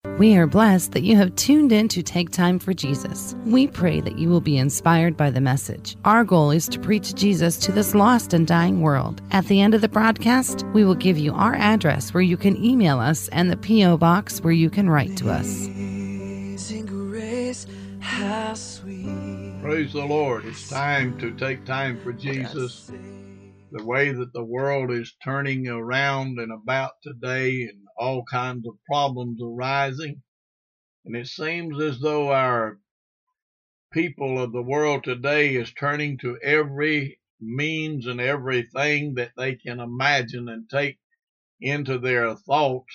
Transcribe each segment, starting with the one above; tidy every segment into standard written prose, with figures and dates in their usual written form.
We are blessed that you have tuned in to Take Time for Jesus. We pray that you will be inspired by the message. Our goal is to preach Jesus to this lost and dying world. At the end of the broadcast, we will give you our address where you can email us and the P.O. box where you can write to us. Grace, how sweet. Praise the Lord. It's time to take time for Jesus. The way that the world is turning around and about today, and all kinds of problems arising. And it seems as though our people of the world today is turning to every means and everything that they can imagine and take into their thoughts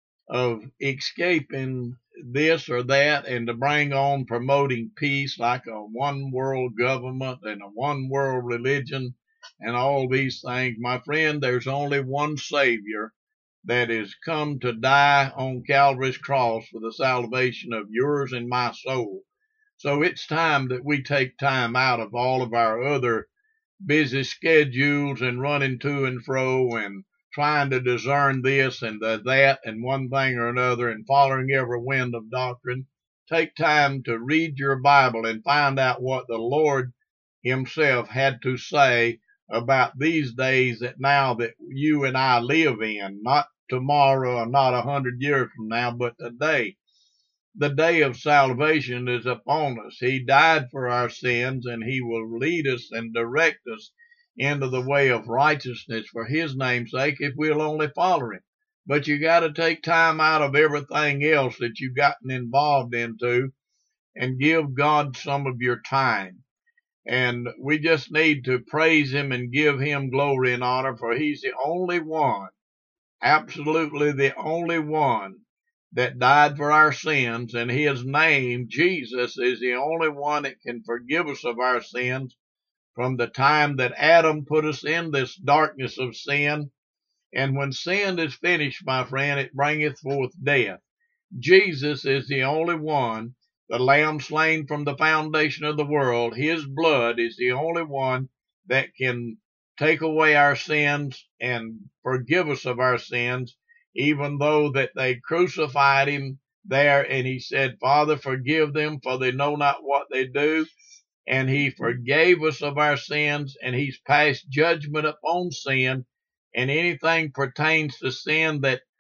of escaping this or that, and to bring on promoting peace, like a one world government and a one world religion and all these things. My friend, there's only one Savior that has come to die on Calvary's cross for the salvation of yours and my soul. So it's time that we take time out of all of our other busy schedules and running to and fro and trying to discern this and that and one thing or another and following every wind of doctrine. Take time to read your Bible and find out what the Lord himself had to say about these days that now that you and I live in, not tomorrow or not 100 years from now, but today. The day of salvation is upon us. He died for our sins, and he will lead us and direct us into the way of righteousness for his name's sake if we'll only follow him. But you got to take time out of everything else that you've gotten involved into and give God some of your time. And we just need to praise him and give him glory and honor, for he's the only one, absolutely the only one, that died for our sins, and his name, Jesus, is the only one that can forgive us of our sins from the time that Adam put us in this darkness of sin. And when sin is finished, my friend, it bringeth forth death. Jesus is the only one, the Lamb slain from the foundation of the world. His blood is the only one that can take away our sins and forgive us of our sins, even though that they crucified him there, and he said, Father, forgive them, for they know not what they do. And he forgave us of our sins, and he's passed judgment upon sin, and anything pertains to sin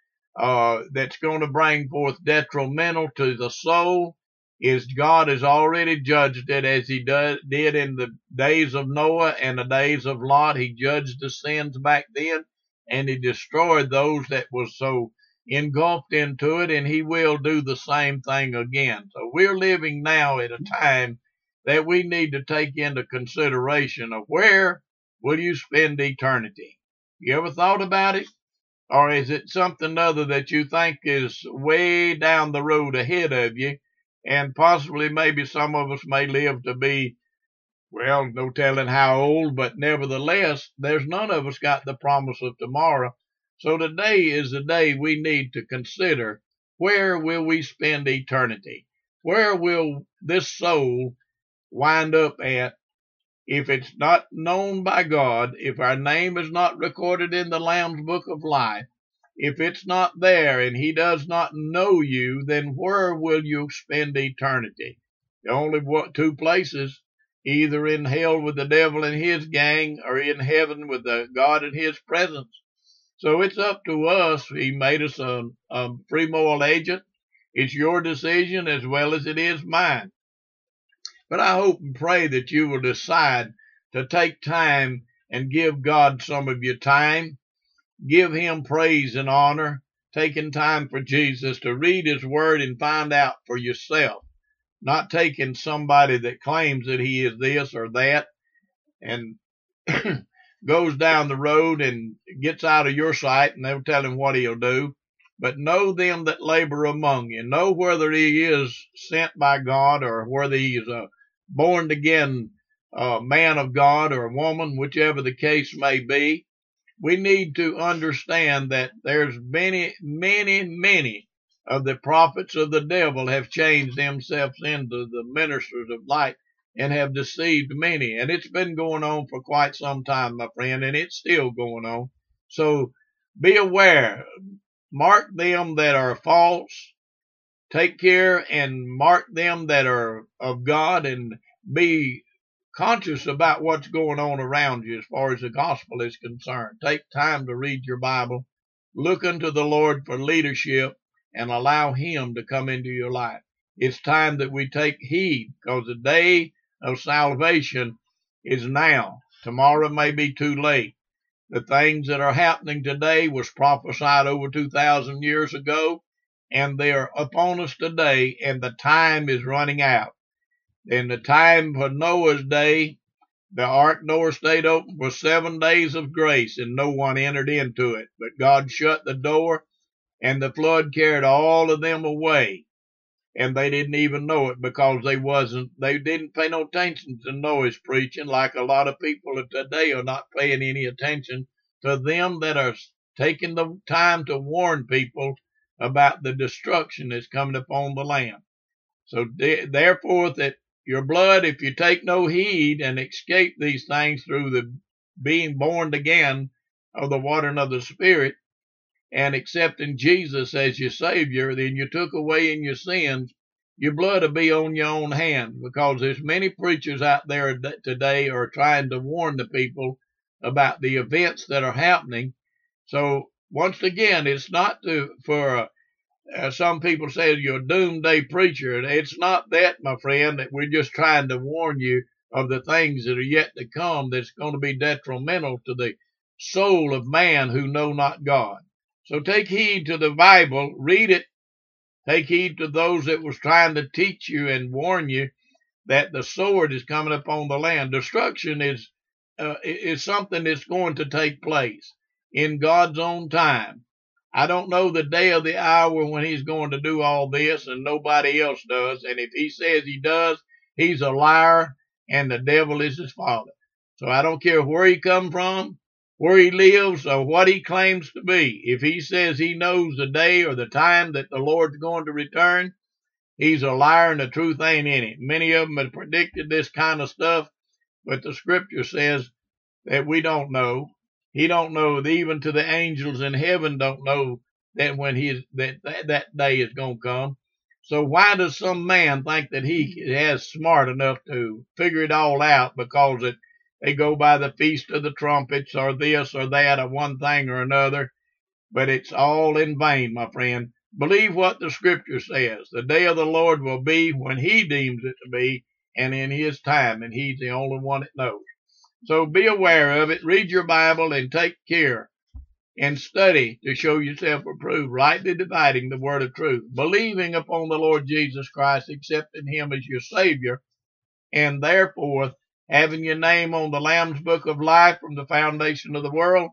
that's going to bring forth detrimental to the soul, is God has already judged it, as he did in the days of Noah and the days of Lot. He judged the sins back then, and he destroyed those that was so engulfed into it, and he will do the same thing again. So we're living now at a time that we need to take into consideration of where will you spend eternity. You ever thought about it? Or is it something other that you think is way down the road ahead of you, and possibly maybe some of us may live to be, well, no telling how old, but nevertheless, there's none of us got the promise of tomorrow. So today is the day we need to consider, where will we spend eternity? Where will this soul wind up at if it's not known by God, if our name is not recorded in the Lamb's Book of Life? If it's not there and he does not know you, then where will you spend eternity? Only two places, either in hell with the devil and his gang, or in heaven with God and his presence. So it's up to us. He made us a free moral agent. It's your decision as well as it is mine. But I hope and pray that you will decide to take time and give God some of your time. Give him praise and honor, taking time for Jesus to read his word and find out for yourself, not taking somebody that claims that he is this or that and goes down the road and gets out of your sight, and they'll tell him what he'll do. But know them that labor among you. Know whether he is sent by God, or whether he is a born again man of God or a woman, whichever the case may be. We need to understand that there's many of the prophets of the devil have changed themselves into the ministers of light and have deceived many. And it's been going on for quite some time, my friend, and it's still going on. So be aware. Mark them that are false, take care and mark them that are of God, and be conscious about what's going on around you as far as the gospel is concerned. Take time to read your Bible. Look unto the Lord for leadership and allow Him to come into your life. It's time that we take heed, because the day of salvation is now. Tomorrow may be too late. The things that are happening today was prophesied over 2,000 years ago, and they are upon us today, and the time is running out. In the time for Noah's day, the ark Noah stayed open for 7 days of grace, and no one entered into it. But God shut the door, and the flood carried all of them away. And they didn't even know it, because they didn't pay no attention to Noah's preaching, like a lot of people today are not paying any attention to them that are taking the time to warn people about the destruction that's coming upon the land. So therefore, that your blood, if you take no heed and escape these things through the being born again of the water and of the Spirit, and accepting Jesus as your Savior, then you took away in your sins, your blood will be on your own hand, because there's many preachers out there today are trying to warn the people about the events that are happening. So once again, it's not for some people say you're a doomsday preacher. It's not that, my friend, that we're just trying to warn you of the things that are yet to come that's going to be detrimental to the soul of man who know not God. So take heed to the Bible, read it. Take heed to those that was trying to teach you and warn you that the sword is coming upon the land. Destruction is something that's going to take place in God's own time. I don't know the day or the hour when He's going to do all this, and nobody else does. And if He says He does, He's a liar, and the devil is his father. So I don't care where he come from, where he lives, or what he claims to be. If he says he knows the day or the time that the Lord's going to return, he's a liar, and the truth ain't in it. Many of them have predicted this kind of stuff, but the Scripture says that we don't know. He don't know. Even to the angels in heaven don't know that when that day is going to come. So why does some man think that he is smart enough to figure it all out, because they go by the Feast of the Trumpets or this or that or one thing or another? But it's all in vain, my friend. Believe what the Scripture says. The day of the Lord will be when He deems it to be, and in His time, and He's the only one that knows. So be aware of it. Read your Bible and take care and study to show yourself approved, rightly dividing the word of truth, believing upon the Lord Jesus Christ, accepting Him as your Savior, and therefore having your name on the Lamb's Book of Life from the foundation of the world.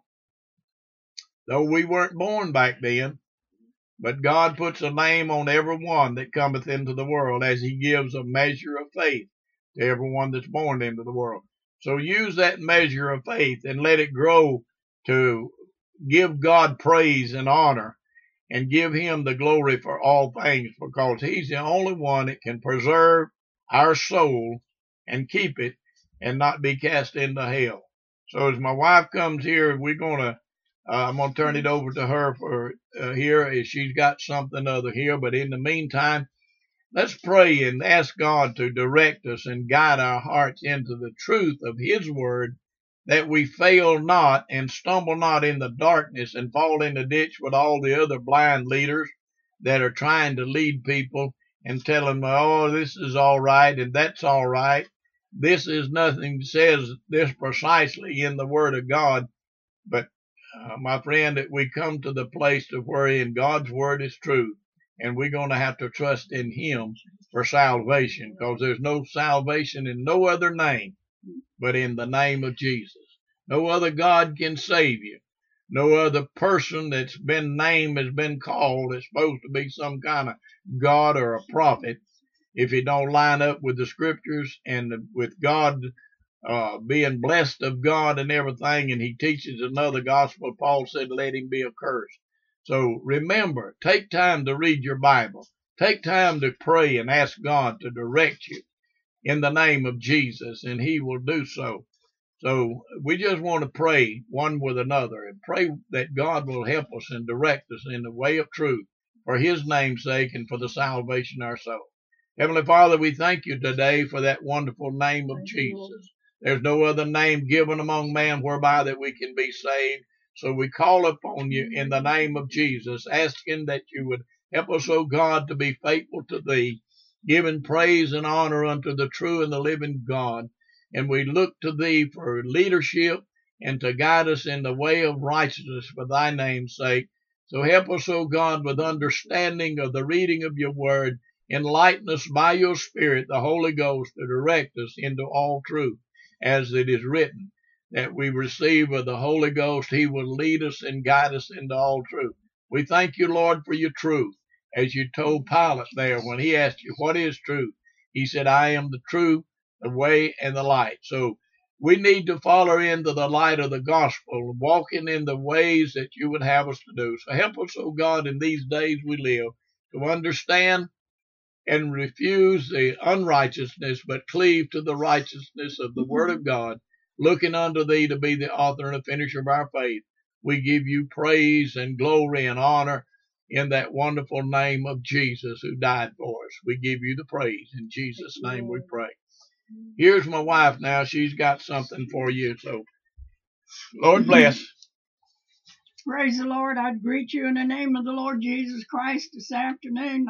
Though we weren't born back then, but God puts a name on every one that cometh into the world, as He gives a measure of faith to everyone that's born into the world. So use that measure of faith and let it grow to give God praise and honor, and give Him the glory for all things, because He's the only one that can preserve our soul and keep it and not be cast into hell. So as my wife comes here, I'm going to turn it over to her for here, as she's got something other here. But in the meantime, let's pray and ask God to direct us and guide our hearts into the truth of His word, that we fail not and stumble not in the darkness and fall in the ditch with all the other blind leaders that are trying to lead people and tell them, oh, this is all right and that's all right. This is nothing, says this precisely in the word of God. But my friend, that we come to the place of wherein God's word is true, and we're going to have to trust in Him for salvation, because there's no salvation in no other name but in the name of Jesus. No other God can save you. No other person that's been named has been called is supposed to be some kind of God or a prophet. If it don't line up with the Scriptures and with God being blessed of God and everything, and he teaches another gospel, Paul said, let him be accursed. So remember, take time to read your Bible. Take time to pray and ask God to direct you in the name of Jesus, and He will do so. So we just want to pray one with another and pray that God will help us and direct us in the way of truth, for his name's sake and for the salvation of our soul. Heavenly Father, we thank you today for that wonderful name of Jesus. There's no other name given among men whereby that we can be saved. So we call upon you in the name of Jesus, asking that you would help us, O God, to be faithful to thee, giving praise and honor unto the true and the living God. And we look to thee for leadership and to guide us in the way of righteousness for thy name's sake. So help us, O God, with understanding of the reading of your word. Enlighten us by your Spirit, the Holy Ghost, to direct us into all truth, as it is written, that we receive of the Holy Ghost. He will lead us and guide us into all truth. We thank you, Lord, for your truth. As you told Pilate there when he asked you, what is truth? He said, I am the truth, the way, and the light. So we need to follow into the light of the gospel, walking in the ways that you would have us to do. So help us, O God, in these days we live, to understand and refuse the unrighteousness, but cleave to the righteousness of the Word of God, looking unto thee to be the author and the finisher of our faith. We give you praise and glory and honor in that wonderful name of Jesus who died for us. We give you the praise. In Jesus' name we pray. Here's my wife now. She's got something for you. So, Lord bless. Praise the Lord. I greet you in the name of the Lord Jesus Christ this afternoon.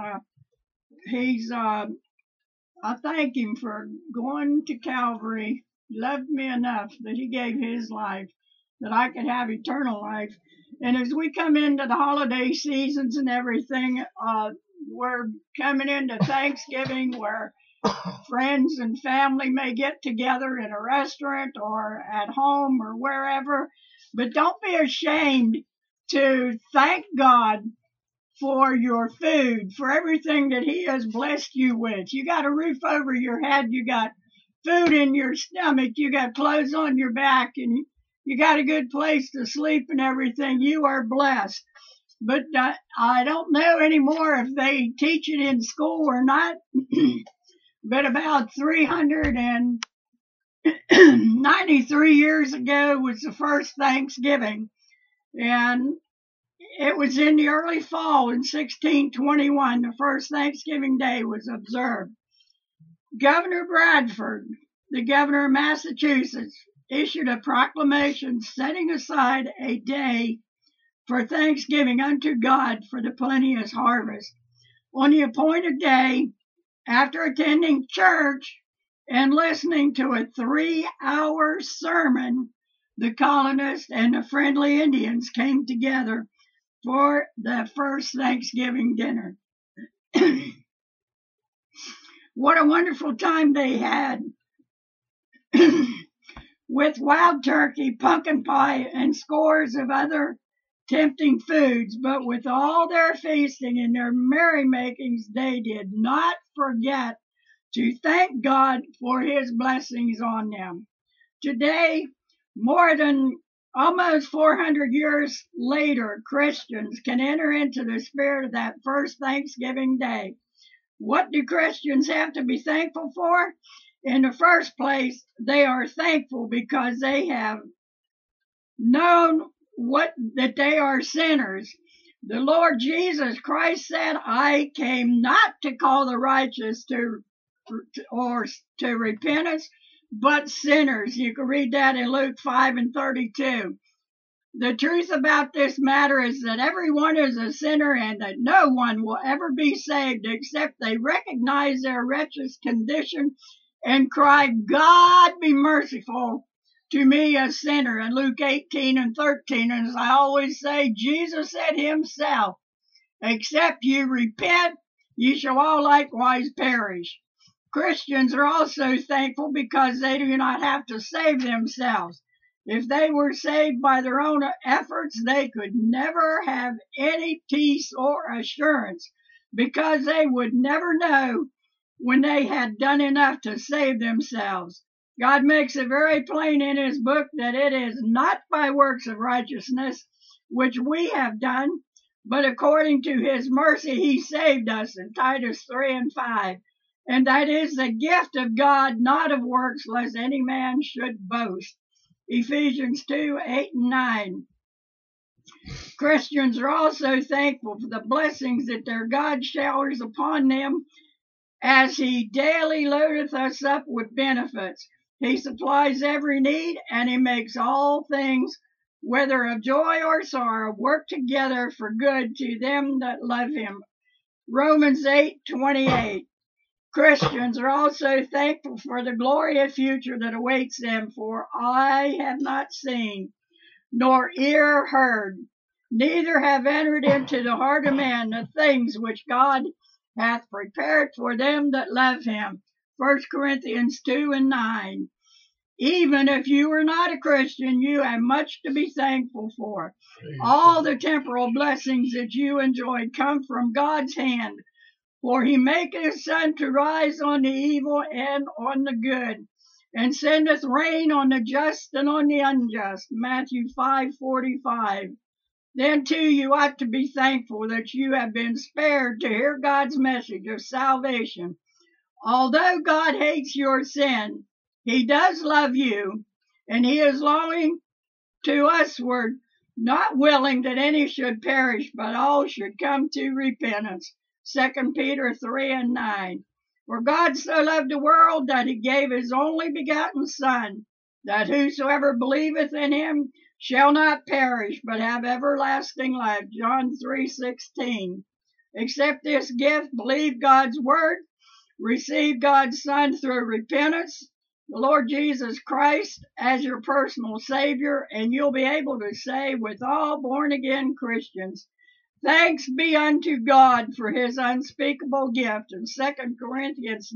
I thank him for going to Calvary. He loved me enough that he gave his life that I could have eternal life. And as we come into the holiday seasons and everything, we're coming into Thanksgiving where friends and family may get together in a restaurant or at home or wherever. But don't be ashamed to thank God for your food, for everything that he has blessed you with. You got a roof over your head, you got food in your stomach, you got clothes on your back, and you got a good place to sleep and everything. You are blessed. But I don't know anymore if they teach it in school or not, but about 393 years ago was the first Thanksgiving, and it was in the early fall in 1621. The first Thanksgiving Day was observed. Governor Bradford, the governor of Massachusetts, issued a proclamation setting aside a day for thanksgiving unto God for the plenteous harvest. On the appointed day, after attending church and listening to a 3-hour sermon, the colonists and the friendly Indians came together for the first Thanksgiving dinner. What a wonderful time they had with wild turkey, pumpkin pie, and scores of other tempting foods. But with all their feasting and their merrymakings, they did not forget to thank God for his blessings on them. Today, more than almost 400 years later, Christians can enter into the spirit of that first Thanksgiving Day. What do Christians have to be thankful for? In the first place, they are thankful because they have known that they are sinners. The Lord Jesus Christ said, I came not to call the righteous to repentance, but sinners. You can read that in Luke 5:32. The truth about this matter is that everyone is a sinner and that no one will ever be saved except they recognize their wretched condition and cry, God be merciful to me, a sinner. In Luke 18:13, and as I always say, Jesus said himself, except you repent, ye shall all likewise perish. Christians are also thankful because they do not have to save themselves. If they were saved by their own efforts, they could never have any peace or assurance because they would never know when they had done enough to save themselves. God makes it very plain in his book that it is not by works of righteousness which we have done, but according to his mercy he saved us in Titus 3:5. And that is the gift of God, not of works, lest any man should boast. Ephesians 2:8 and 9. Christians are also thankful for the blessings that their God showers upon them as He daily loadeth us up with benefits. He supplies every need, and He makes all things, whether of joy or sorrow, work together for good to them that love Him. Romans 8:28. Christians are also thankful for the glorious future that awaits them, for eye have not seen, nor ear heard, neither have entered into the heart of man the things which God hath prepared for them that love Him. 1 Corinthians 2:9. Even if you are not a Christian, you have much to be thankful for. All the temporal blessings that you enjoy come from God's hand, for He maketh His sun to rise on the evil and on the good, and sendeth rain on the just and on the unjust. Matthew 5:45. Then too you ought to be thankful that you have been spared to hear God's message of salvation. Although God hates your sin, He does love you, and He is longing to usward, not willing that any should perish, but all should come to repentance. 2 Peter 3:9. For God so loved the world that He gave His only begotten Son, that whosoever believeth in Him shall not perish, but have everlasting life. John 3:16. Accept this gift, believe God's word, receive God's Son through repentance, the Lord Jesus Christ as your personal Savior, and you'll be able to say with all born-again Christians, thanks be unto God for His unspeakable gift, in 2 Corinthians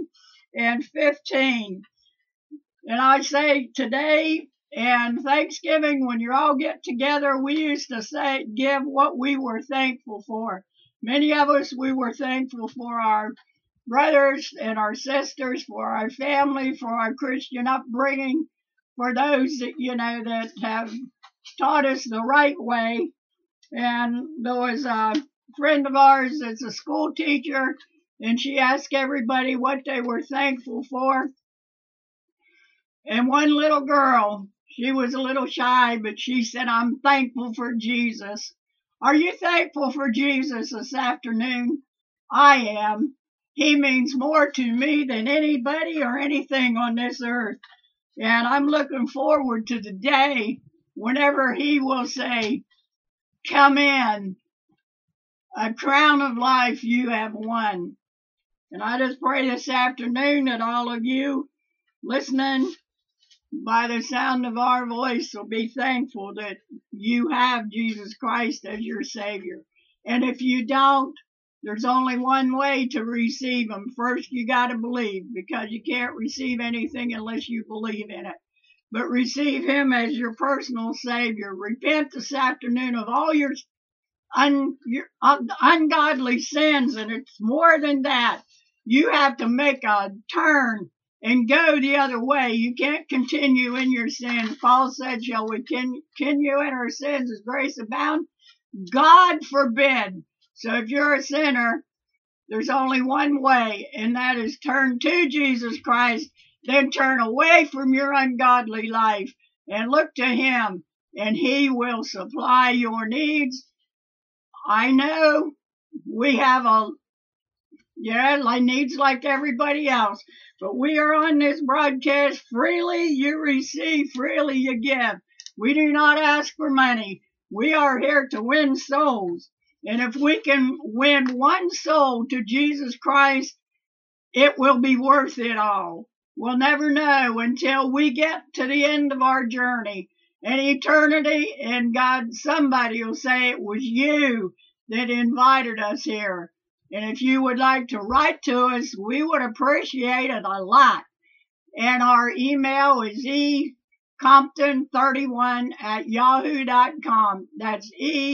9:15. And I say today and Thanksgiving, when you all get together, we used to say, give what we were thankful for. Many of us, we were thankful for our brothers and our sisters, for our family, for our Christian upbringing, for those that, that have taught us the right way. And there was a friend of ours that's a school teacher, and she asked everybody what they were thankful for. And one little girl, she was a little shy, but she said, I'm thankful for Jesus. Are you thankful for Jesus this afternoon? I am. He means more to me than anybody or anything on this earth. And I'm looking forward to the day whenever He will say, come in, a crown of life you have won. And I just pray this afternoon that all of you listening by the sound of our voice will be thankful that you have Jesus Christ as your Savior. And if you don't, there's only one way to receive Him. First, you got to believe, because you can't receive anything unless you believe in it. But receive Him as your personal Savior. Repent this afternoon of all your ungodly sins, and it's more than that. You have to make a turn and go the other way. You can't continue in your sin. Paul said, shall we continue in our sins as grace abound? God forbid. So if you're a sinner, there's only one way, and that is turn to Jesus Christ, then turn away from your ungodly life and look to Him, and He will supply your needs. I know we have needs like everybody else, but we are on this broadcast. Freely you receive, freely you give. We do not ask for money. We are here to win souls. And if we can win one soul to Jesus Christ, it will be worth it all. We'll never know until we get to the end of our journey in eternity, and God, somebody will say it was you that invited us here. And if you would like to write to us, we would appreciate it a lot. And our email is ecompton31@yahoo.com. That's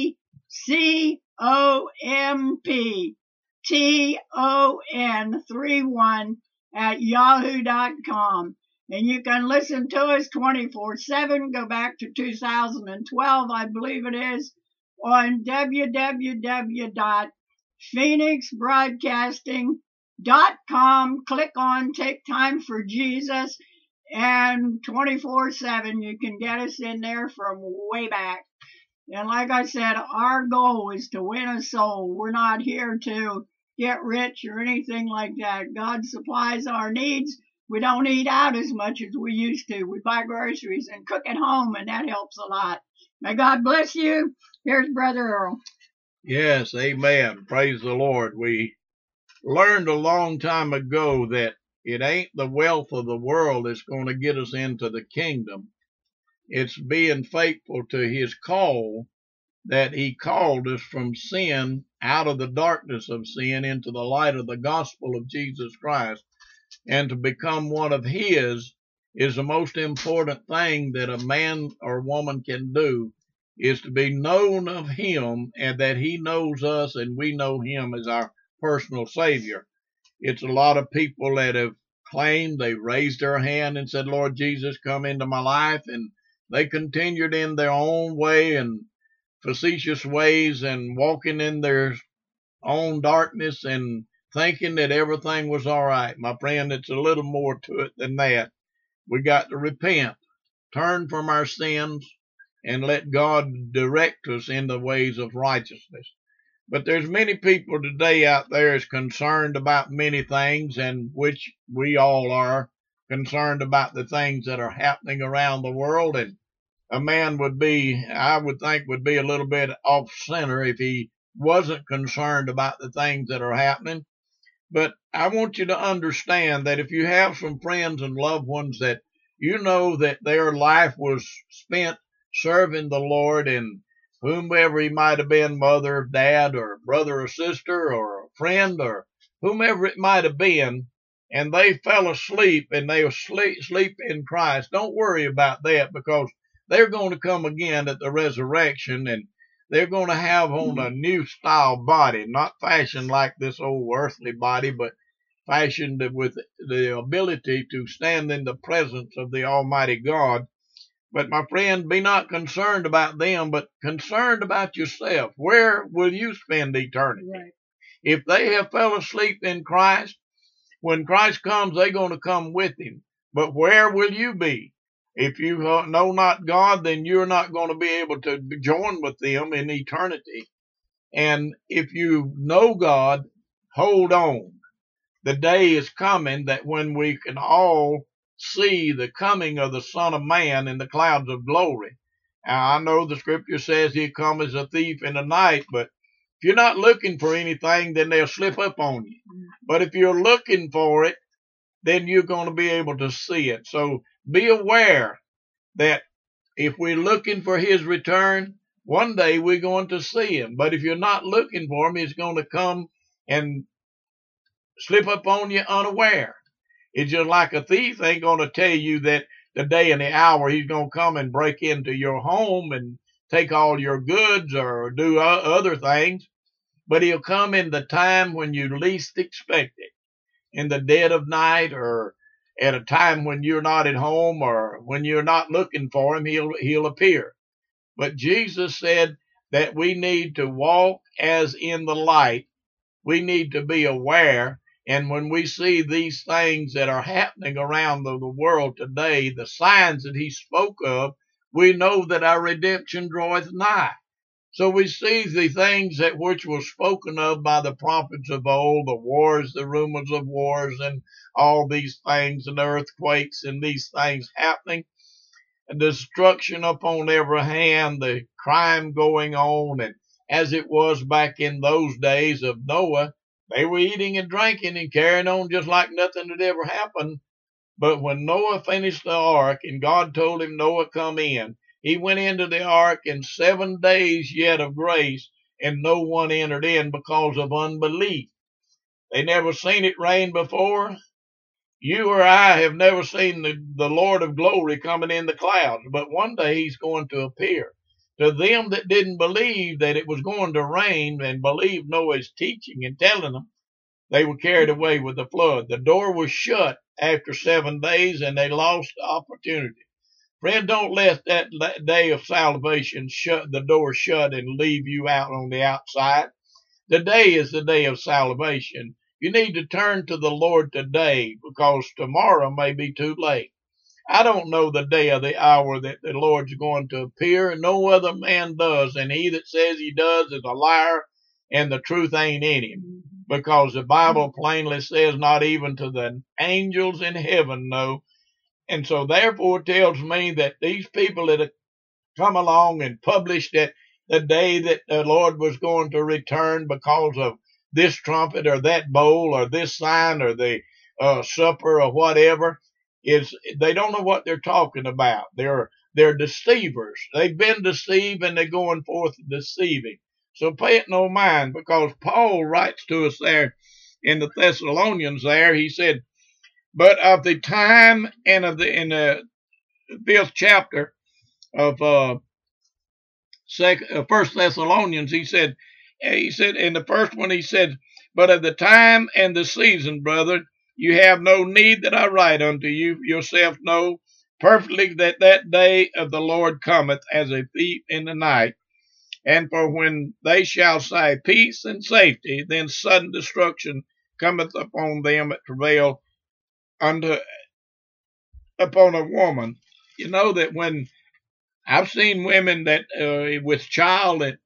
ECOMPTON31@yahoo.com. And you can listen to us 24/7. Go back to 2012, I believe it is, on www.phoenixbroadcasting.com. Click on Take Time for Jesus, and 24/7 you can get us in there from way back. And like I said, our goal is to win a soul. We're not here to get rich or anything like that. God supplies our needs. We don't eat out as much as we used to. We buy groceries and cook at home, and that helps a lot. May God bless you. Here's Brother Earl. Yes, amen. Praise the Lord. We learned a long time ago that it ain't the wealth of the world that's going to get us into the kingdom. It's being faithful to his call, that he called us from sin, out of the darkness of sin, into the light of the gospel of Jesus Christ. And to become one of his is the most important thing that a man or woman can do, is to be known of him, and that he knows us and we know him as our personal Savior. It's a lot of people that have claimed, they raised their hand and said, Lord Jesus, come into my life, and they continued in their own way and facetious ways and walking in their own darkness and thinking that everything was all right. My friend, it's a little more to it than that. We got to repent, turn from our sins, and let God direct us in the ways of righteousness. But there's many people today out there is concerned about many things, and which we all are concerned about the things that are happening around the world. And a man would be, I would think, would be a little bit off center if he wasn't concerned about the things that are happening. But I want you to understand that if you have some friends and loved ones that you know that their life was spent serving the Lord, and whomever he might have been, mother, dad, or brother or sister, or a friend, or whomever it might have been, and they fell asleep and they sleep in Christ, don't worry about that, because they're going to come again at the resurrection, and they're going to have on a new style body, not fashioned like this old earthly body, but fashioned with the ability to stand in the presence of the Almighty God. But my friend, be not concerned about them, but concerned about yourself. Where will you spend eternity? Right. If they have fell asleep in Christ, when Christ comes, they're going to come with him. But where will you be? If you know not God, then you're not going to be able to join with them in eternity. And if you know God, hold on. The day is coming that when we can all see the coming of the Son of Man in the clouds of glory. Now, I know the scripture says he'll come as a thief in the night, but if you're not looking for anything, then they'll slip up on you. But if you're looking for it, then you're going to be able to see it. So be aware that if we're looking for his return, one day we're going to see him. But if you're not looking for him, he's going to come and slip up on you unaware. It's just like a thief ain't going to tell you that the day and the hour he's going to come and break into your home and take all your goods or do other things. But he'll come in the time when you least expect it, in the dead of night, or at a time when you're not at home, or when you're not looking for him, he'll appear. But Jesus said that we need to walk as in the light. We need to be aware. And when we see these things that are happening around the world today, the signs that he spoke of, we know that our redemption draweth nigh. So we see the things that which were spoken of by the prophets of old, the wars, the rumors of wars, and all these things, and earthquakes, and these things happening, and destruction upon every hand, the crime going on. And as it was back in those days of Noah, they were eating and drinking and carrying on just like nothing had ever happened. But when Noah finished the ark and God told him, Noah, come in, he went into the ark in 7 days yet of grace, and no one entered in because of unbelief. They never seen it rain before. You or I have never seen the Lord of glory coming in the clouds, but one day he's going to appear. To them that didn't believe that it was going to rain and believed Noah's teaching and telling them, they were carried away with the flood. The door was shut after 7 days, and they lost the opportunity. Friend, don't let that day of salvation shut the door shut and leave you out on the outside. Today is the day of salvation. You need to turn to the Lord today, because tomorrow may be too late. I don't know the day or the hour that the Lord's going to appear, and no other man does. And he that says he does is a liar, and the truth ain't in him. Because the Bible plainly says not even to the angels in heaven know. And so therefore it tells me that these people that have come along and published that the day that the Lord was going to return because of this trumpet or that bowl or this sign or the supper or whatever, is they don't know what they're talking about. They're deceivers. They've been deceived and they're going forth deceiving. So pay it no mind, because Paul writes to us there in the Thessalonians there, he said, but of the time and of in the 5th chapter of First Thessalonians, he said in the first one, he said, but of the time and the season, brother, you have no need that I write unto you. Yourself know perfectly that that day of the Lord cometh as a thief in the night. And for when they shall say peace and safety, then sudden destruction cometh upon them that travail upon a woman. You know that when I've seen women that with child, that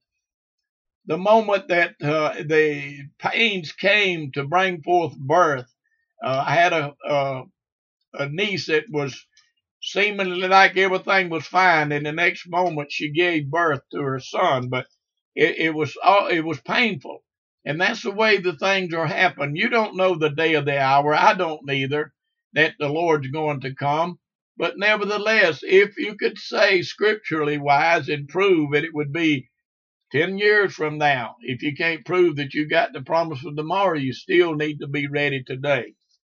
the moment that the pains came to bring forth birth, I had a niece that was seemingly like everything was fine, and the next moment she gave birth to her son. But it was painful, and that's the way the things are happening. You don't know the day or the hour. I don't either, that the Lord's going to come. But nevertheless, if you could say scripturally wise and prove it, it would be 10 years from now. If you can't prove that you got the promise of tomorrow, you still need to be ready today.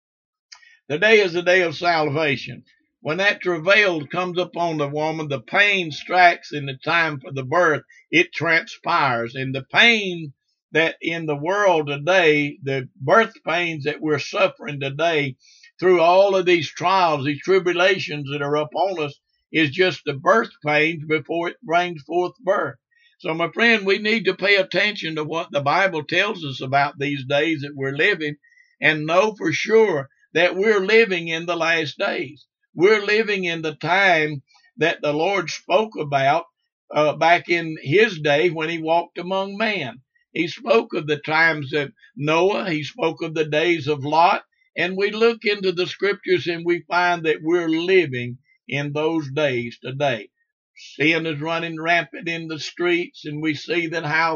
The day is the day of salvation. When that travail comes upon the woman, the pain strikes in the time for the birth, it transpires. And the pain that in the world today, the birth pains that we're suffering today through all of these trials, these tribulations that are upon us, is just the birth pains before it brings forth birth. So, my friend, we need to pay attention to what the Bible tells us about these days that we're living, and know for sure that we're living in the last days. We're living in the time that the Lord spoke about back in his day when he walked among man. He spoke of the times of Noah. He spoke of the days of Lot. And we look into the scriptures and we find that we're living in those days today. Sin is running rampant in the streets, and we see that how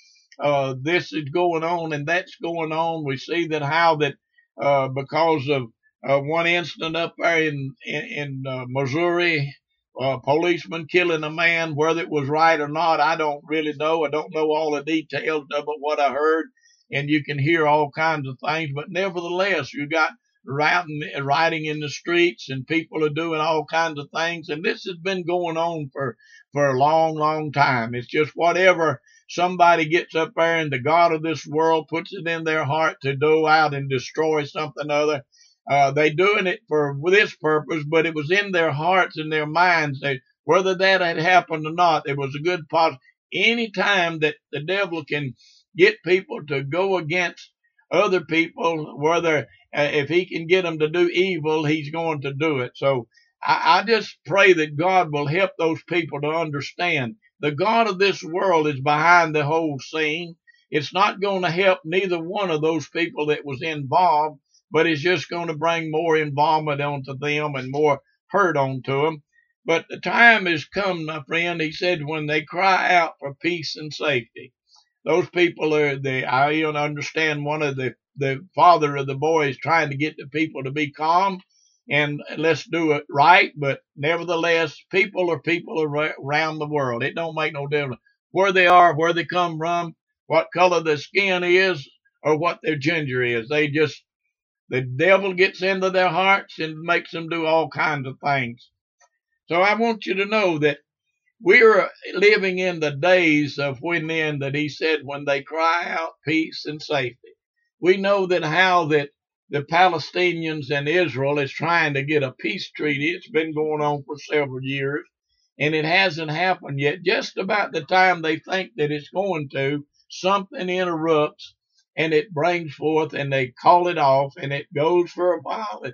this is going on and that's going on. We see that how that because of one incident up there in Missouri, a policeman killing a man, whether it was right or not, I don't really know. I don't know all the details of it, what I heard, and you can hear all kinds of things. But nevertheless, you got rioting in the streets, and people are doing all kinds of things. And this has been going on for a long, long time. It's just whatever somebody gets up there and the God of this world puts it in their heart to go out and destroy something other. They doing it for this purpose, but it was in their hearts and their minds that whether that had happened or not, it was a good possibility. Any time that the devil can get people to go against other people, whether if he can get them to do evil, he's going to do it. So I just pray that God will help those people to understand the God of this world is behind the whole scene. It's not going to help neither one of those people that was involved, but it's just going to bring more involvement onto them and more hurt onto them. But the time has come, my friend, he said, when they cry out for peace and safety. Those people I even understand one of the father of the boy is trying to get the people to be calm and let's do it right. But nevertheless, people are people around the world. It don't make no difference where they are, where they come from, what color their skin is, or what their gender is. The devil gets into their hearts and makes them do all kinds of things. So I want you to know that we're living in the days of when he said, when they cry out peace and safety. We know that how that the Palestinians and Israel is trying to get a peace treaty. It's been going on for several years, and it hasn't happened yet. Just about the time they think that it's going to, something interrupts, and it brings forth, and they call it off, and it goes for a while.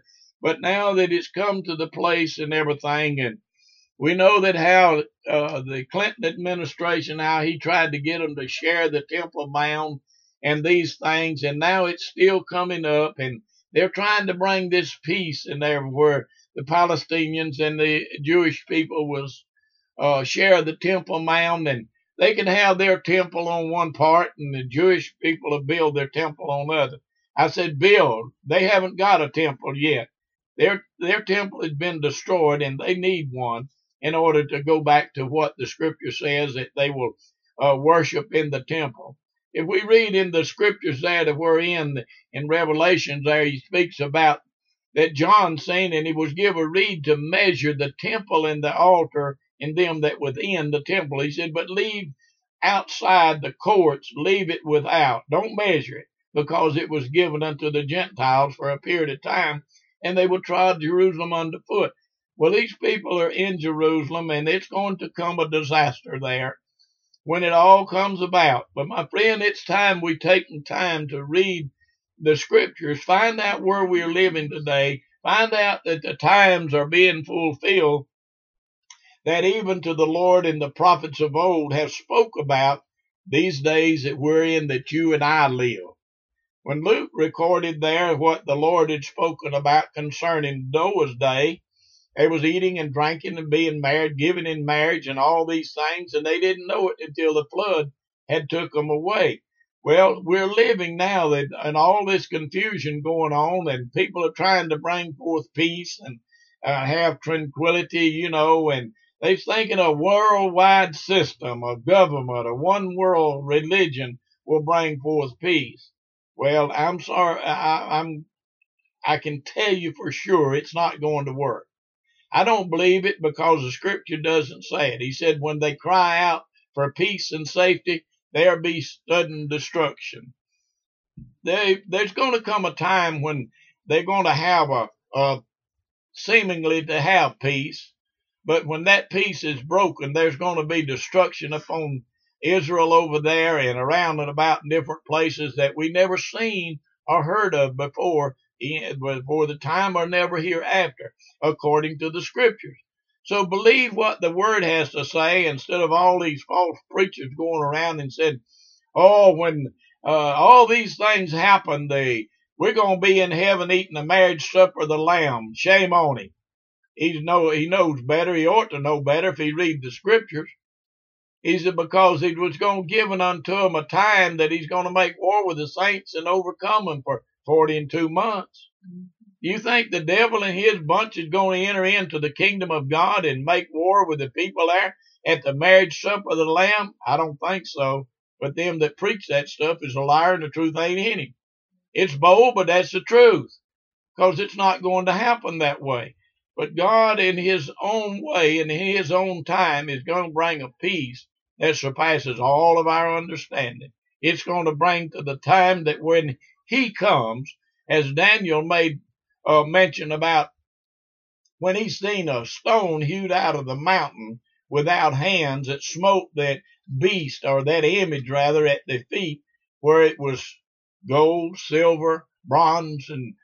But now that it's come to the place and everything, and we know that how the Clinton administration, how he tried to get them to share the Temple Mount and these things, and now it's still coming up, and they're trying to bring this peace in there where the Palestinians and the Jewish people will share the Temple Mount, and they can have their temple on one part, and the Jewish people will build their temple on the other. I said, build. They haven't got a temple yet. Their temple has been destroyed, and they need one in order to go back to what the scripture says, that they will worship in the temple. If we read in the scriptures there that we're in Revelations there, he speaks about that John seen, and he was given a reed to measure the temple and the altar and them that within the temple. He said, but leave outside the courts, leave it without. Don't measure it, because it was given unto the Gentiles for a period of time, and they would trod Jerusalem underfoot. Well, these people are in Jerusalem, and it's going to come a disaster there when it all comes about. But my friend, it's time we take time to read the scriptures, find out where we're living today, find out that the times are being fulfilled, that even to the Lord and the prophets of old have spoke about these days that we're in, that you and I live. When Luke recorded there what the Lord had spoken about concerning Noah's day, they was eating and drinking and being married, giving in marriage and all these things, and they didn't know it until the flood had took them away. Well, we're living now that, and all this confusion going on, and people are trying to bring forth peace and have tranquility, and they're thinking a worldwide system, a government, a one world religion will bring forth peace. Well, I'm sorry, I can tell you for sure it's not going to work. I don't believe it because the scripture doesn't say it. He said when they cry out for peace and safety, there be sudden destruction. There's going to come a time when they're going to have seemingly to have peace, but when that peace is broken, there's going to be destruction upon Israel over there and around and about in different places that we never seen or heard of before the time or never hereafter, according to the scriptures. So believe what the word has to say instead of all these false preachers going around and said, oh, when all these things happen, we're going to be in heaven eating the marriage supper of the Lamb. Shame on him. He knows better. He ought to know better if he read the scriptures. He said because he was going to give unto him a time that he's going to make war with the saints and overcome them for 42 months. You think the devil and his bunch is going to enter into the kingdom of God and make war with the people there at the marriage supper of the Lamb? I don't think so. But them that preach that stuff is a liar and the truth ain't in him. It's bold, but that's the truth, because it's not going to happen that way. But God in his own way and in his own time is going to bring a peace that surpasses all of our understanding. It's going to bring to the time that when he comes, as Daniel made mention about when he seen a stone hewed out of the mountain without hands that smote that beast, or that image rather, at the feet, where it was gold, silver, bronze, and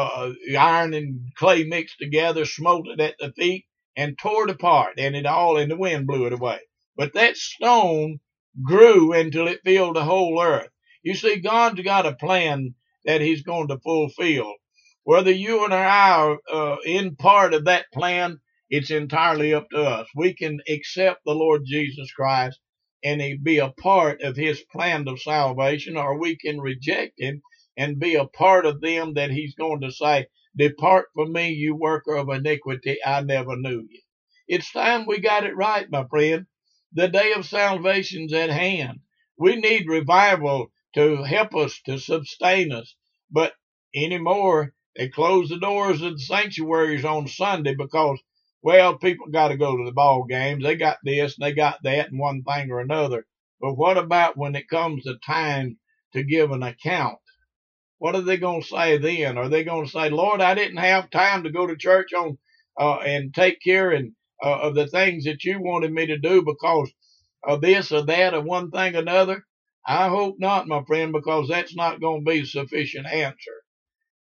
iron and clay mixed together, smote it at the feet and tore it apart, and the wind blew it away. But that stone grew until it filled the whole earth. You see, God's got a plan that he's going to fulfill. Whether you and I are in part of that plan, it's entirely up to us. We can accept the Lord Jesus Christ and be a part of his plan of salvation, or we can reject him and be a part of them that he's going to say, depart from me, you worker of iniquity, I never knew you. It's time we got it right, my friend. The day of salvation's at hand. We need revival to help us, to sustain us. But anymore, they close the doors of the sanctuaries on Sunday because, well, people got to go to the ball games. They got this and they got that and one thing or another. But what about when it comes to time to give an account? What are they going to say then? Are they going to say, Lord, I didn't have time to go to church on and take care of the things that you wanted me to do because of this or that or one thing or another? I hope not, my friend, because that's not going to be a sufficient answer.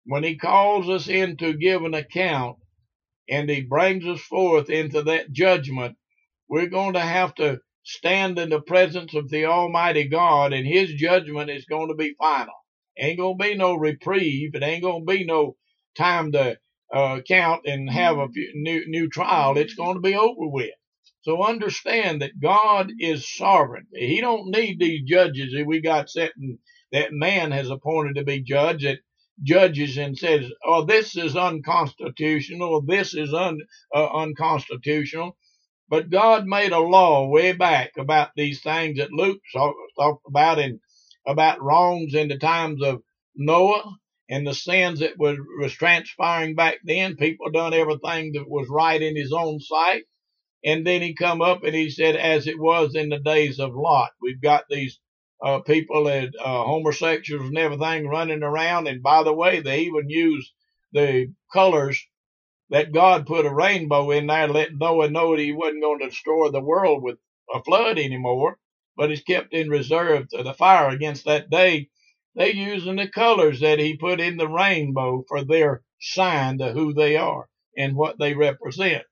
when he calls us in to give an account and he brings us forth into that judgment, we're going to have to stand in the presence of the Almighty God, and his judgment is going to be final. Ain't going to be no reprieve. It ain't going to be no time to count and have a new trial. It's going to be over with. So understand that God is sovereign. He don't need these judges that we got sitting, that man has appointed to be judge, that judges and says, oh, this is unconstitutional, or this is unconstitutional. But God made a law way back about these things that Luke talked about, about wrongs in the times of Noah and the sins that was transpiring back then. People done everything that was right in his own sight. And then he come up and he said, as it was in the days of Lot. We've got these people that homosexuals and everything running around. And by the way, they even use the colors that God put a rainbow in there to let Noah know that he wasn't going to destroy the world with a flood anymore, but it's kept in reserve to the fire against that day. They using the colors that he put in the rainbow for their sign to who they are and what they represent.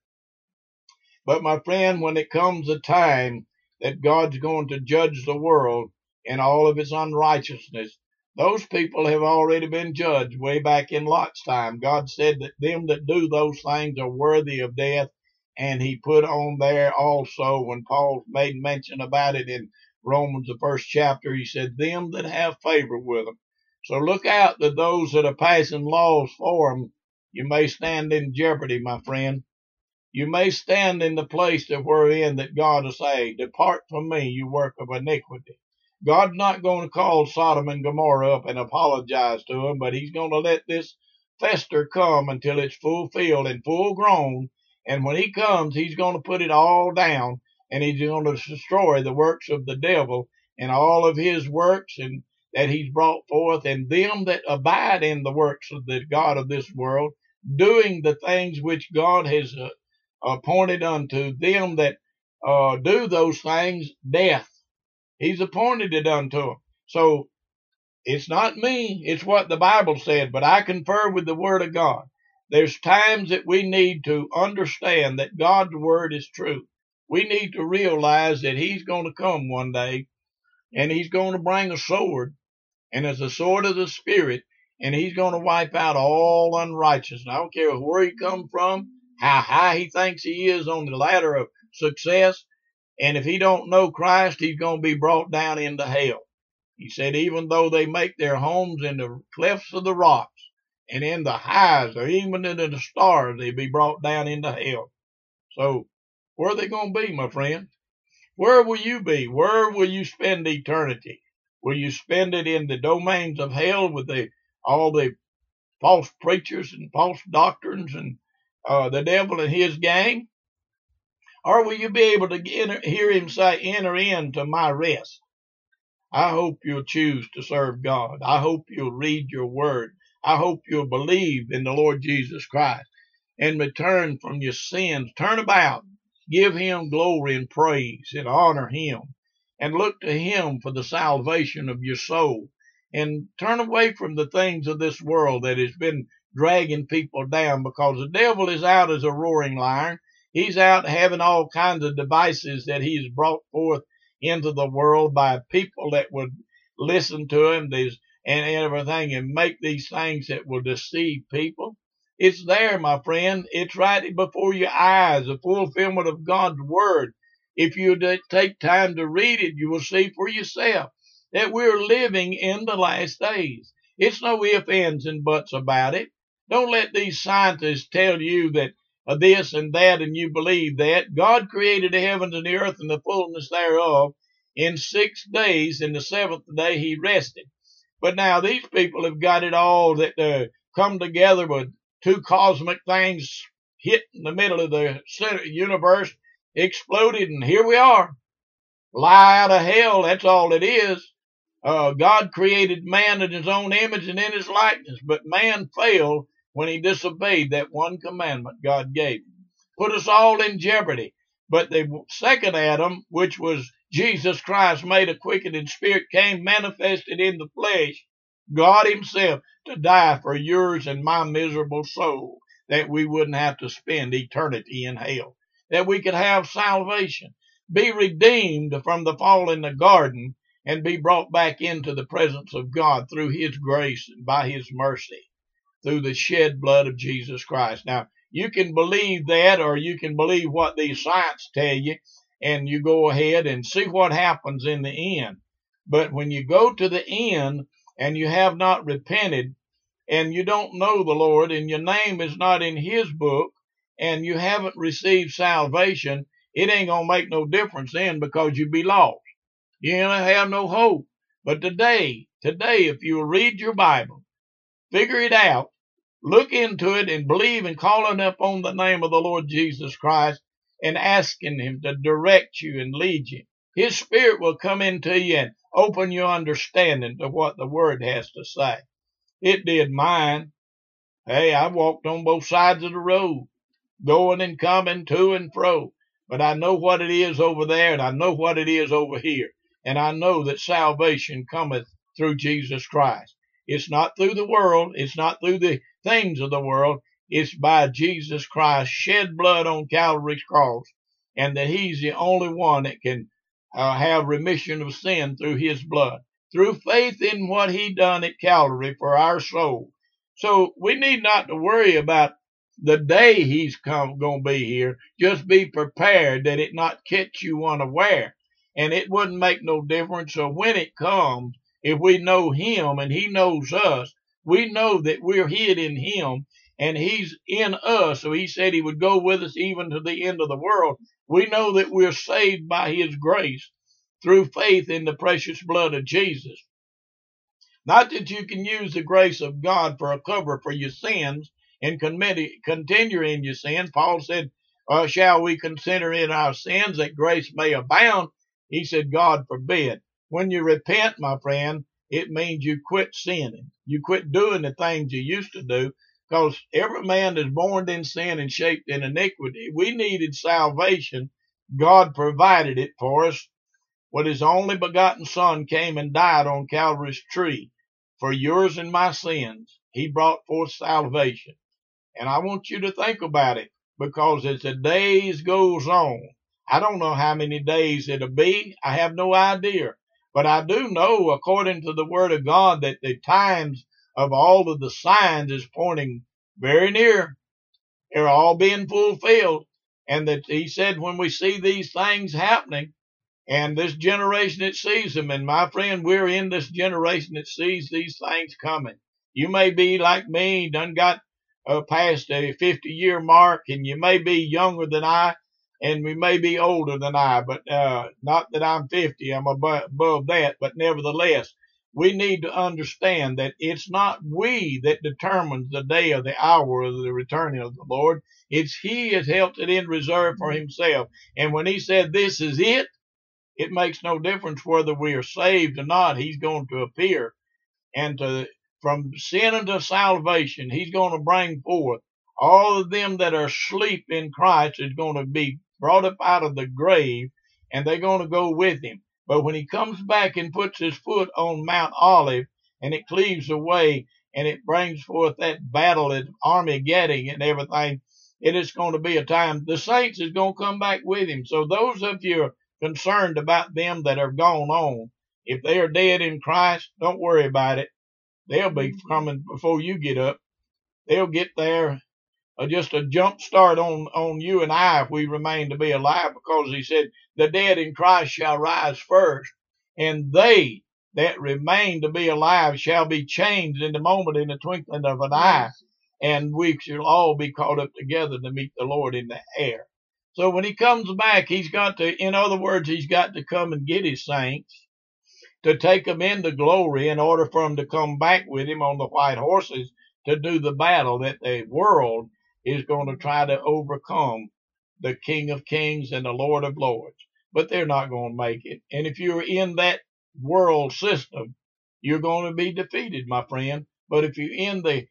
But my friend, when it comes a time that God's going to judge the world and all of its unrighteousness, those people have already been judged way back in Lot's time. God said that them that do those things are worthy of death. And he put on there also, when Paul made mention about it in Romans, the 1st chapter, he said, them that have favor with them. So look out that those that are passing laws for them, you may stand in jeopardy, my friend. You may stand in the place that we're in that God will say, depart from me, you work of iniquity. God's not going to call Sodom and Gomorrah up and apologize to them, but he's going to let this fester come until it's fulfilled and full grown. And when he comes, he's going to put it all down, and he's going to destroy the works of the devil and all of his works and that he's brought forth, and them that abide in the works of the God of this world, doing the things which God has appointed unto them that do those things, death. He's appointed it unto them. So it's not me, it's what the Bible said, but I confer with the Word of God. There's times that we need to understand that God's Word is true. We need to realize that he's going to come one day, and he's going to bring a sword, and it's a sword of the Spirit, and he's going to wipe out all unrighteousness. I don't care where he come from, how high he thinks he is on the ladder of success, and if he don't know Christ, he's going to be brought down into hell. He said, even though they make their homes in the clefts of the rocks and in the highs or even into the stars, they'll be brought down into hell. So where are they going to be, my friend? Where will you be? Where will you spend eternity? Will you spend it in the domains of hell with all the false preachers and false doctrines and the devil and his gang? Or will you be able to hear him say, enter into my rest? I hope you'll choose to serve God. I hope you'll read your word. I hope you'll believe in the Lord Jesus Christ and return from your sins. Turn about. Give him glory and praise and honor him. And look to him for the salvation of your soul. And turn away from the things of this world that has been dragging people down, because the devil is out as a roaring lion. He's out having all kinds of devices that he's brought forth into the world by people that would listen to him and everything and make these things that will deceive people. It's there, my friend. It's right before your eyes, the fulfillment of God's word. If you take time to read it, you will see for yourself that we're living in the last days. It's no ifs, ands, and buts about it. Don't let these scientists tell you that this and that and you believe that. God created the heavens and the earth and the fullness thereof in 6 days. In the seventh day he rested. But now these people have got it all that come together with two cosmic things hit in the middle of the center universe, exploded, and here we are. Lie out of hell, that's all it is. God created man in his own image and in his likeness, but man failed when he disobeyed that one commandment God gave him. Put us all in jeopardy. But the second Adam, which was Jesus Christ, made a quickening spirit, came manifested in the flesh, God himself, to die for yours and my miserable soul, that we wouldn't have to spend eternity in hell, that we could have salvation, be redeemed from the fall in the garden, and be brought back into the presence of God through his grace and by his mercy, through the shed blood of Jesus Christ. Now, you can believe that, or you can believe what these science tell you, and you go ahead and see what happens in the end. But when you go to the end and you have not repented, and you don't know the Lord, and your name is not in his book, and you haven't received salvation, it ain't going to make no difference then, because you be lost. You ain't have no hope. But today, if you will read your Bible, figure it out, look into it, and believe in calling up on the name of the Lord Jesus Christ and asking him to direct you and lead you, his Spirit will come into you and open your understanding to what the Word has to say. It did mine. Hey, I walked on both sides of the road, going and coming to and fro. But I know what it is over there, and I know what it is over here. And I know that salvation cometh through Jesus Christ. It's not through the world. It's not through the things of the world. It's by Jesus Christ shed blood on Calvary's cross, and that he's the only one that can have remission of sin through his blood, through faith in what he done at Calvary for our soul. So we need not to worry about the day he's going to be here. Just be prepared that it not catch you unaware. And it wouldn't make no difference. So when it comes, if we know him and he knows us, we know that we're hid in him and he's in us. So he said he would go with us even to the end of the world. We know that we're saved by his grace through faith in the precious blood of Jesus. Not that you can use the grace of God for a cover for your sins and continue in your sins. Paul said, shall we consider in our sins that grace may abound? He said, God forbid. When you repent, my friend, it means you quit sinning. You quit doing the things you used to do, because every man is born in sin and shaped in iniquity. We needed salvation. God provided it for us. When his only begotten Son came and died on Calvary's tree for yours and my sins, he brought forth salvation. And I want you to think about it, because as the days goes on, I don't know how many days it'll be. I have no idea. But I do know, according to the Word of God, that the times of all of the signs is pointing very near. They're all being fulfilled. And that he said when we see these things happening, and this generation that sees them, and my friend, we're in this generation that sees these things coming. You may be like me, done got past a 50-year mark, and you may be younger than I, and we may be older than I, but not that I'm 50, I'm above that, but nevertheless, we need to understand that it's not we that determines the day or the hour of the returning of the Lord. It's he has held it in reserve for himself. And when he said this is it, it makes no difference whether we are saved or not. He's going to appear, and from sin unto salvation, he's going to bring forth all of them that are asleep in Christ is going to be brought up out of the grave, and they're going to go with him. But when he comes back and puts his foot on Mount Olive, and it cleaves away, and it brings forth that battle at Armageddon and everything, it is going to be a time the saints is going to come back with him. So those of you concerned about them that are gone on, if they are dead in Christ, don't worry about it. They'll be coming before you get up. They'll get there. Just a jump start on you and I if we remain to be alive, because he said the dead in Christ shall rise first, and they that remain to be alive shall be changed in the moment, in the twinkling of an eye, and we shall all be caught up together to meet the Lord in the air. So when he comes back, he's got to, in other words, he's got to come and get his saints to take them into glory in order for them to come back with him on the white horses to do the battle that the world is going to try to overcome the King of Kings and the Lord of Lords. But they're not going to make it. And if you're in that world system, you're going to be defeated, my friend. But if you're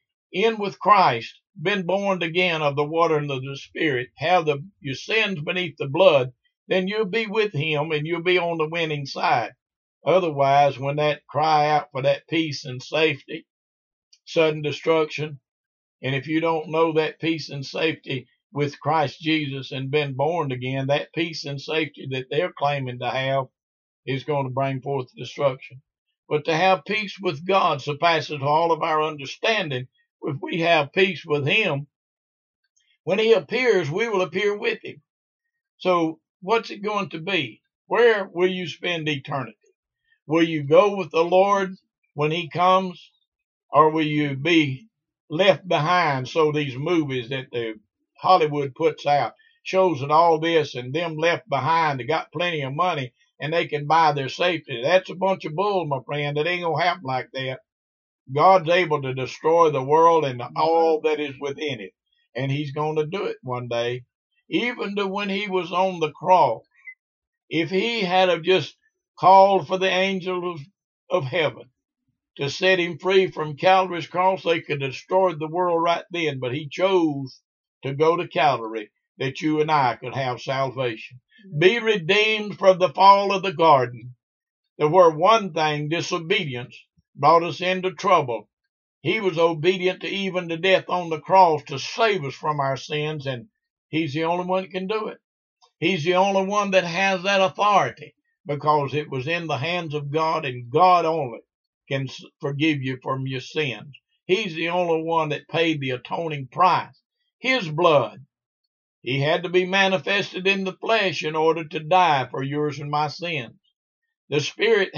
in with Christ, been born again of the water and of the Spirit, have your sins beneath the blood, then you'll be with him and you'll be on the winning side. Otherwise, when that cry out for that peace and safety, sudden destruction. And if you don't know that peace and safety with Christ Jesus and been born again, that peace and safety that they're claiming to have is going to bring forth destruction. But to have peace with God surpasses all of our understanding. If we have peace with Him, when He appears, we will appear with Him. So what's it going to be? Where will you spend eternity? Will you go with the Lord when He comes, or will you be left behind? So these movies that the Hollywood puts out shows that all this and them left behind, they got plenty of money and they can buy their safety. That's a bunch of bull, my friend. It ain't gonna happen like that. God's able to destroy the world and all that is within it, and He's going to do it one day. Even to when He was on the cross, if He had have just called for the angels of heaven to set Him free from Calvary's cross, they could have destroyed the world right then. But He chose to go to Calvary that you and I could have salvation. Be redeemed from the fall of the garden. There were one thing, disobedience, brought us into trouble. He was obedient to even to death on the cross to save us from our sins, and He's the only one that can do it. He's the only one that has that authority, because it was in the hands of God, and God only can forgive you from your sins. He's the only one that paid the atoning price. His blood, He had to be manifested in the flesh in order to die for yours and my sins. The Spirit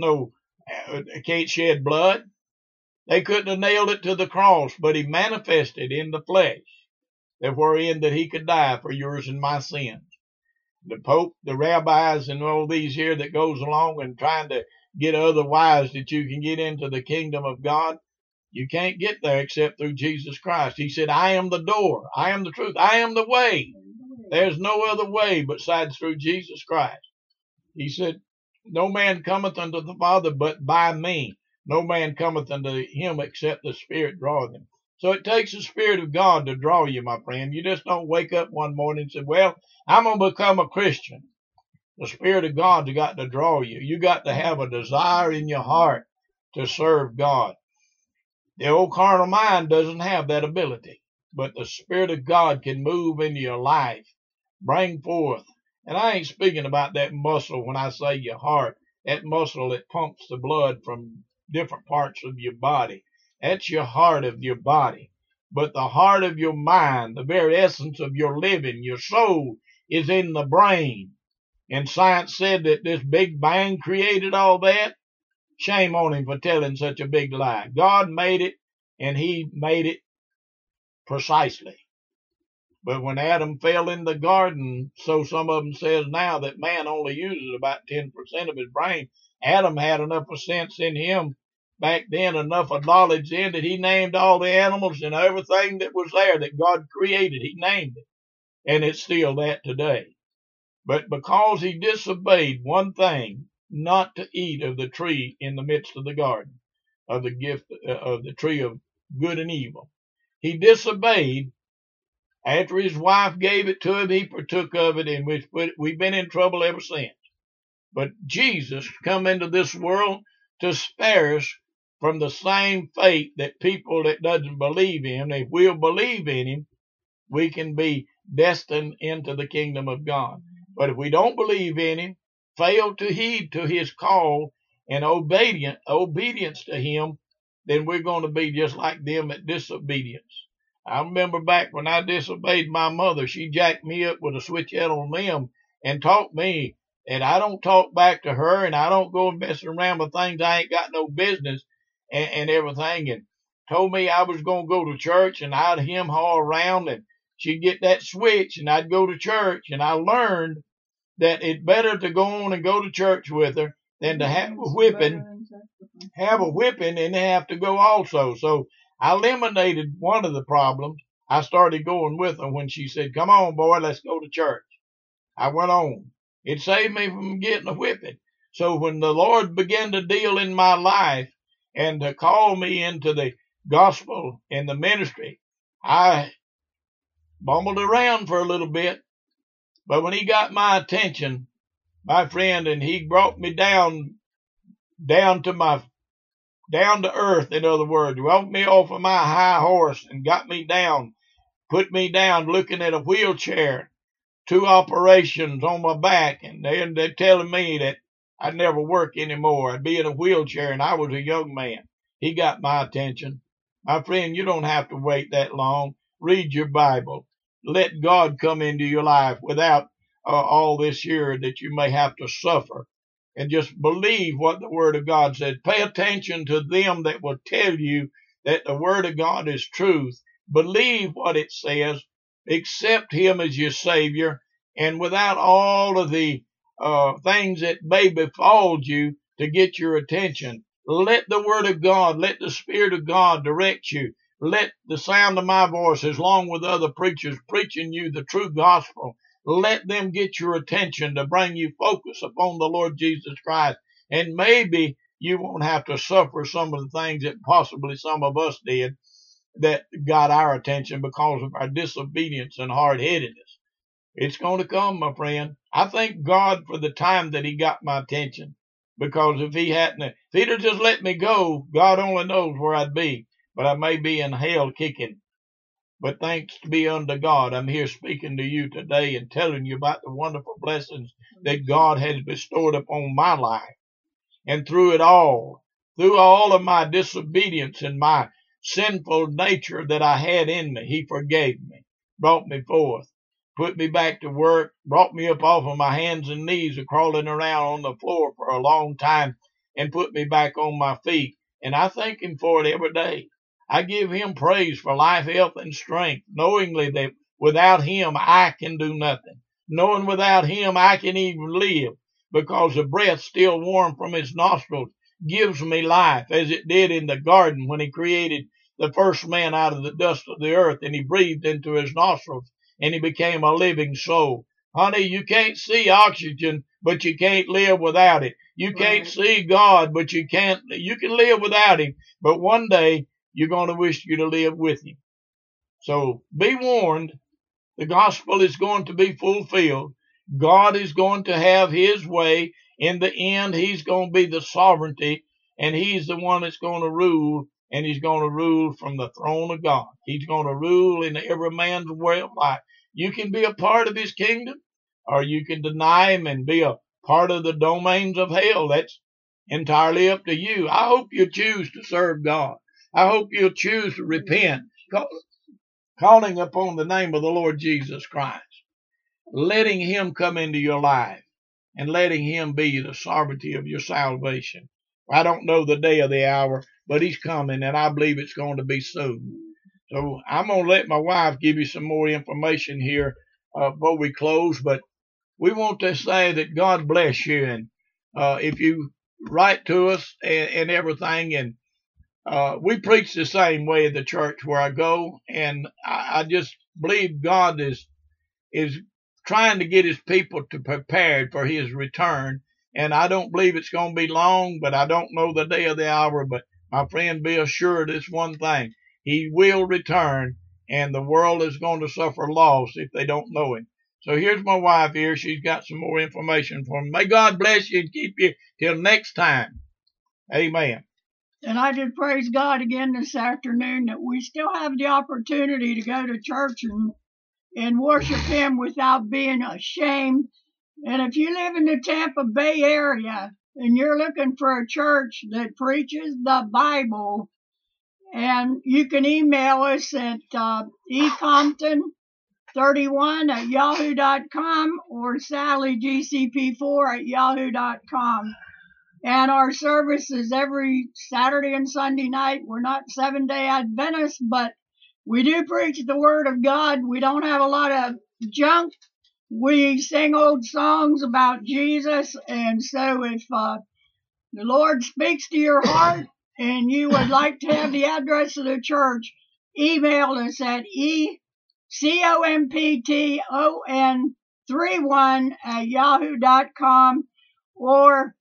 can't shed blood. They couldn't have nailed it to the cross, but He manifested in the flesh, wherein that He could die for yours and my sins. The Pope, the rabbis, and all these here that goes along and trying to get otherwise that you can get into the kingdom of God, you can't get there except through Jesus Christ. He said, I am the door, I am the truth, I am the way. There's no other way besides through Jesus Christ. He said, no man cometh unto the Father but by me. No man cometh unto Him except the Spirit draweth him. So it takes the Spirit of God to draw you, my friend. You just don't wake up one morning and say, well, I'm going to become a Christian. The Spirit of God's got to draw you. You got to have a desire in your heart to serve God. The old carnal mind doesn't have that ability, but the Spirit of God can move into your life, bring forth. And I ain't speaking about that muscle when I say your heart, that muscle that pumps the blood from different parts of your body. That's your heart of your body. But the heart of your mind, the very essence of your living, your soul, is in the brain. And science said that this Big Bang created all that. Shame on him for telling such a big lie. God made it, and He made it precisely. But when Adam fell in the garden, so some of them says now that man only uses about 10% of his brain. Adam had enough of sense in him back then, enough of knowledge in that he named all the animals and everything that was there that God created. He named it. And it's still that today. But because he disobeyed one thing, not to eat of the tree in the midst of the garden, of the gift of the tree of good and evil. He disobeyed. After his wife gave it to him, he partook of it, and we've been in trouble ever since. But Jesus come into this world to spare us from the same fate that people that doesn't believe Him. If we'll believe in Him, we can be destined into the kingdom of God. But if we don't believe in Him, fail to heed to His call and obedience to Him, then we're going to be just like them at disobedience. I remember back when I disobeyed my mother, she jacked me up with a switch head on them and taught me that I don't talk back to her and I don't go messing around with things I ain't got no business and everything, and told me I was going to go to church and I'd hem-haw around and she'd get that switch and I'd go to church. And I learned that it's better to go on and go to church with her than to have a whipping and have to go also. So I eliminated one of the problems. I started going with her when she said, come on, boy, let's go to church. I went on. It saved me from getting a whipping. So when the Lord began to deal in my life and to call me into the gospel and the ministry, I bumbled around for a little bit. But when He got my attention, my friend, and He brought me down to my down to earth, in other words, walked me off of my high horse and got me down, put me down looking at a wheelchair, 2 operations on my back, and they're telling me that I'd never work anymore. I'd be in a wheelchair, and I was a young man. He got my attention. My friend, you don't have to wait that long. Read your Bible. Let God come into your life without all this here that you may have to suffer. And just believe what the Word of God says. Pay attention to them that will tell you that the Word of God is truth. Believe what it says. Accept Him as your Savior. And without all of the things that may befall you to get your attention, let the Word of God, let the Spirit of God direct you. Let the sound of my voice, as long with other preachers preaching you the true gospel, let them get your attention to bring you focus upon the Lord Jesus Christ. And maybe you won't have to suffer some of the things that possibly some of us did that got our attention because of our disobedience and hard-headedness. It's going to come, my friend. I thank God for the time that He got my attention, because if He'd have just let me go, God only knows where I'd be. But I may be in hell kicking. But thanks be unto God, I'm here speaking to you today and telling you about the wonderful blessings that God has bestowed upon my life. And through it all, through all of my disobedience and my sinful nature that I had in me, He forgave me, brought me forth, put me back to work, brought me up off of my hands and knees of crawling around on the floor for a long time, and put me back on my feet. And I thank Him for it every day. I give Him praise for life, health, and strength, knowingly that without Him I can do nothing, knowing without Him I can even live, because the breath still warm from His nostrils gives me life, as it did in the garden when He created the first man out of the dust of the earth, and He breathed into his nostrils, and he became a living soul. Honey, you can't see oxygen, but you can't live without it. You can't see God, but you can live without Him, but one day you're going to wish you to live with Him. So be warned, the gospel is going to be fulfilled. God is going to have His way. In the end, He's going to be the sovereignty, and He's the one that's going to rule, and He's going to rule from the throne of God. He's going to rule in every man's way of life. You can be a part of His kingdom, or you can deny Him and be a part of the domains of hell. That's entirely up to you. I hope you choose to serve God. I hope you'll choose to repent, calling upon the name of the Lord Jesus Christ, letting Him come into your life, and letting Him be the sovereignty of your salvation. I don't know the day or the hour, but He's coming, and I believe it's going to be soon. So I'm going to let my wife give you some more information here before we close, but we want to say that God bless you, and if you write to us and everything, and we preach the same way at the church where I go, and I just believe God is trying to get His people to prepare for His return. And I don't believe it's going to be long, but I don't know the day or the hour. But my friend, be assured this one thing: He will return, and the world is going to suffer loss if they don't know Him. So here's my wife here. She's got some more information for me. May God bless you and keep you till next time. Amen. And I did praise God again this afternoon that we still have the opportunity to go to church and worship Him without being ashamed. And if you live in the Tampa Bay area and you're looking for a church that preaches the Bible, and you can email us at ecompton31@yahoo.com or sallygcp4@yahoo.com. And our service is every Saturday and Sunday night. We're not Seventh-day Adventists, but we do preach the Word of God. We don't have a lot of junk. We sing old songs about Jesus. And so if the Lord speaks to your heart and you would like to have the address of the church, email us at ecompton31@yahoo.com or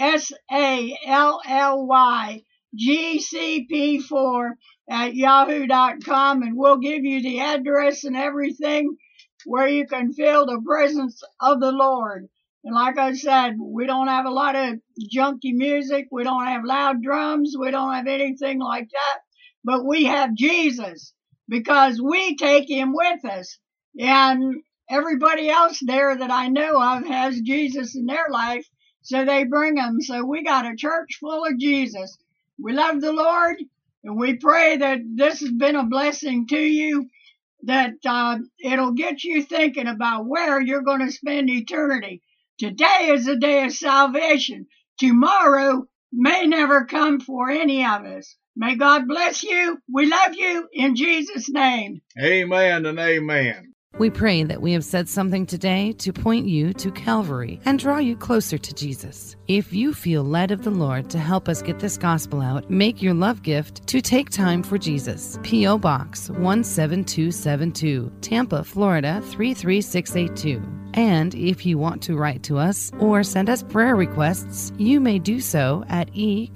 sallygcp4@yahoo.com, and we'll give you the address and everything where you can feel the presence of the Lord. And like I said, we don't have a lot of junky music. We don't have loud drums. We don't have anything like that. But we have Jesus because we take him with us. And everybody else there that I know of has Jesus in their life, so they bring him. So we got a church full of Jesus. We love the Lord, and we pray that this has been a blessing to you, that it'll get you thinking about where you're going to spend eternity. Today is a day of salvation. Tomorrow may never come for any of us. May God bless you. We love you in Jesus' name. Amen and amen. We pray that we have said something today to point you to Calvary and draw you closer to Jesus. If you feel led of the Lord to help us get this gospel out, make your love gift to Take Time for Jesus. P.O. Box 17272, Tampa, Florida 33682. And if you want to write to us or send us prayer requests, you may do so at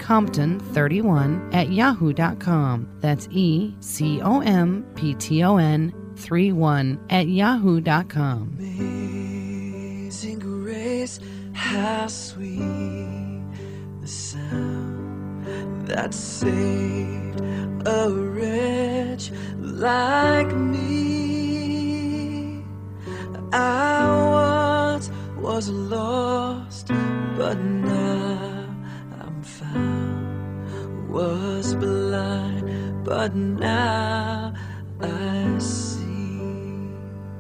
ecompton31@yahoo.com. That's ECOMPTON31@yahoo.com. Amazing grace, how sweet the sound that saved a wretch like me. I once was lost, but now I'm found. Was blind, but now I see.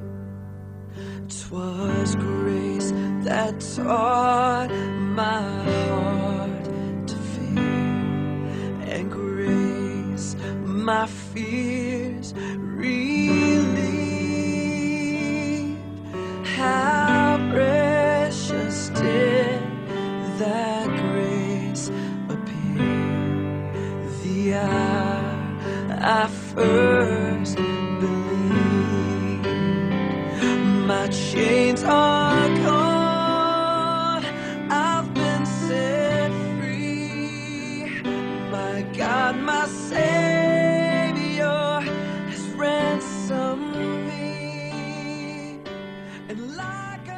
'Twas grace that taught my heart to fear, and grace my fears relieved. How precious did that grace appear the hour I first believed. My chains are gone, I've been set free. My God, my Savior has ransomed me. And like